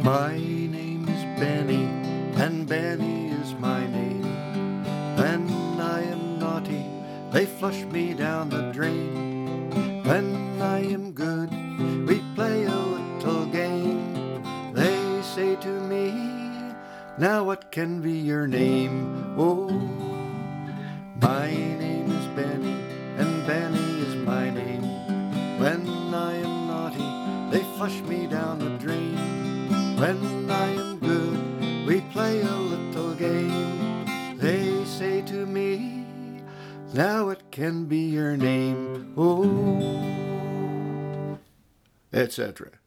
My name is Benny, and Benny is my name. When I am naughty, they flush me down the drain. When I am good, we play a little game. They say to me, now what can be your name? Oh, my name is Benny, and Benny is my name. When I am naughty, they flush me down the drain. When I am good, we play a little game. They say to me, now what can be your name? Oh, etc.